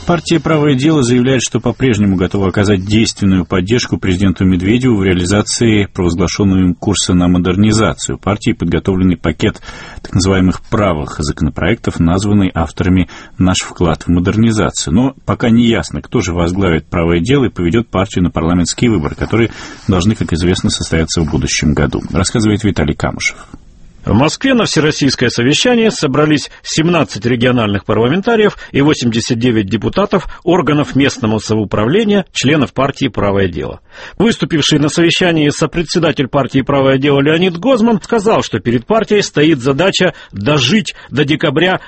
Партия «Правое дело» заявляет, что по-прежнему готова оказать действенную поддержку президенту Медведеву в реализации провозглашенного им курса на модернизацию. Партии подготовленный пакет так называемых правых законопроектов, названный авторами «Наш вклад в модернизацию». Но пока не ясно, кто же возглавит «Правое дело» и поведет партию на парламентские выборы, которые должны, как известно, состояться в будущем году. Рассказывает Виталий Камышев. В Москве на всероссийское совещание собрались 17 региональных парламентариев и 89 депутатов органов местного самоуправления, членов партии «Правое дело». Выступивший на совещании сопредседатель партии «Правое дело» Леонид Гозман сказал, что перед партией стоит задача дожить до декабря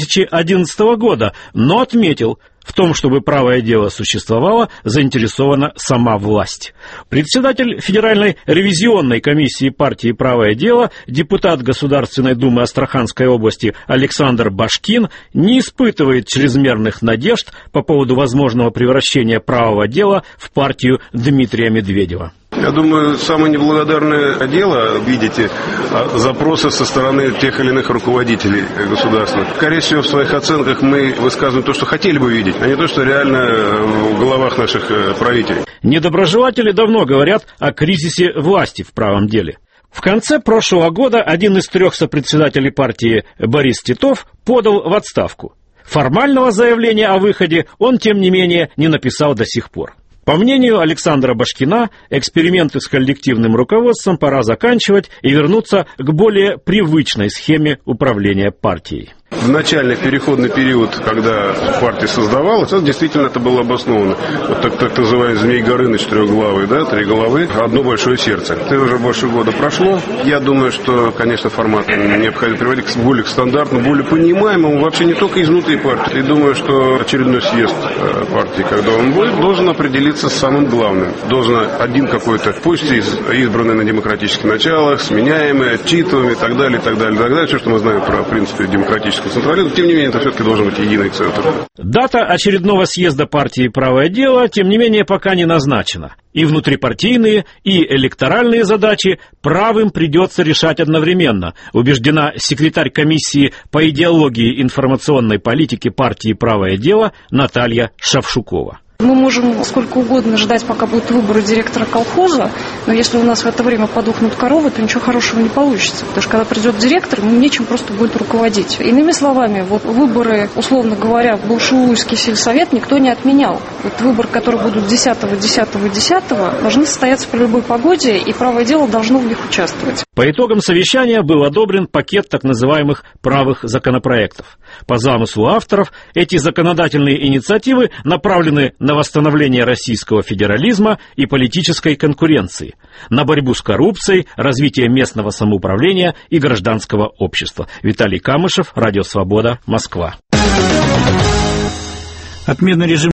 2011 года, но отметил, в том, чтобы правое дело существовало, заинтересована сама власть. Председатель Федеральной ревизионной комиссии партии «Правое дело», депутат Государственной Думы Астраханской области Александр Башкин не испытывает чрезмерных надежд по поводу возможного превращения правого дела в партию Дмитрия Медведева. Я думаю, самое неблагодарное дело, видите, запросы со стороны тех или иных руководителей государства. Скорее всего, в своих оценках мы высказываем то, что хотели бы видеть, а не то, что реально в головах наших правителей. Недоброжелатели давно говорят о кризисе власти в правом деле. В конце прошлого года один из 3 сопредседателей партии Борис Титов подал в отставку. Формального заявления о выходе он, тем не менее, не написал до сих пор. По мнению Александра Башкина, эксперименты с коллективным руководством пора заканчивать и вернуться к более привычной схеме управления партией. В начальный переходный период, когда партия создавалась, действительно это было обосновано. Вот так называемый Змей Горыныч трехглавый, да, 3 головы, одно большое сердце. Это уже больше года прошло. Я думаю, что, конечно, формат необходимо приводить к более стандартному, более понимаемому, вообще не только изнутри партии. И думаю, что очередной съезд партии, когда он будет, должен определиться с самым главным. Должен один какой-то, пусть избранный на демократических началах, сменяемый, отчитываемый и так далее, и так далее, и так далее. Все, что мы знаем про, в принципе, демократическую централизм, тем не менее, это все-таки должен быть единый центр. Дата очередного съезда партии «Правое дело», тем не менее, пока не назначена. И внутрипартийные, и электоральные задачи правым придется решать одновременно, убеждена секретарь комиссии по идеологии информационной политики партии «Правое дело» Наталья Шавшукова. Мы можем сколько угодно ждать, пока будут выборы директора колхоза, но если у нас в это время подохнут коровы, то ничего хорошего не получится. Потому что когда придет директор, ему нечем просто будет руководить. Иными словами, вот выборы, условно говоря, в Булшулуйский сельсовет никто не отменял. Вот выборы, которые будут 10-10-10, должны состояться при любой погоде, и правое дело должно в них участвовать. По итогам совещания был одобрен пакет так называемых правых законопроектов. По замыслу авторов, эти законодательные инициативы направлены на восстановление российского федерализма и политической конкуренции, на борьбу с коррупцией, развитие местного самоуправления и гражданского общества. Виталий Камышев, Радио Свобода, Москва. Отменный режим